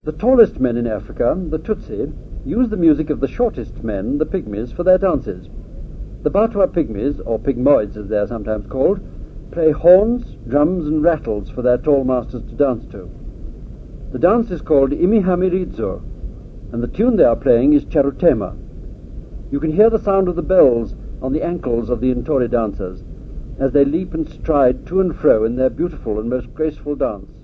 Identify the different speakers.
Speaker 1: The tallest men in Africa, the Tutsi, use the music of the shortest men, the Pygmies, for their dances. The Batwa Pygmies, or Pygmoids as they are sometimes called, play horns, drums and rattles for their tall masters to dance to. The dance is called Imihamiridzo, and the tune they are playing is Charutema. You can hear the sound of the bells on the ankles of the Intori dancers as they leap and stride to and fro in their beautiful and most graceful dance.